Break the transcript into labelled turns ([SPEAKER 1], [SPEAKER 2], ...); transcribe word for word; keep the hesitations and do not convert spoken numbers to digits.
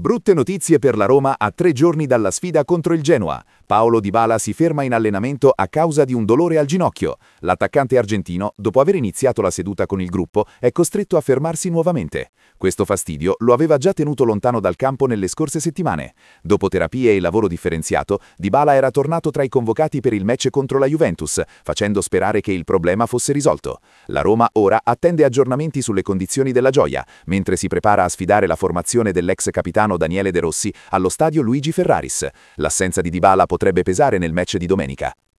[SPEAKER 1] Brutte notizie per la Roma a tre giorni dalla sfida contro il Genoa. Paolo Dybala si ferma in allenamento a causa di un dolore al ginocchio. L'attaccante argentino, dopo aver iniziato la seduta con il gruppo, è costretto a fermarsi nuovamente. Questo fastidio lo aveva già tenuto lontano dal campo nelle scorse settimane. Dopo terapie e lavoro differenziato, Dybala era tornato tra i convocati per il match contro la Juventus, facendo sperare che il problema fosse risolto. La Roma ora attende aggiornamenti sulle condizioni della gioia, mentre si prepara a sfidare la formazione dell'ex capitano Daniele De Rossi allo stadio Luigi Ferraris. L'assenza di Dybala potrebbe pesare nel match di domenica.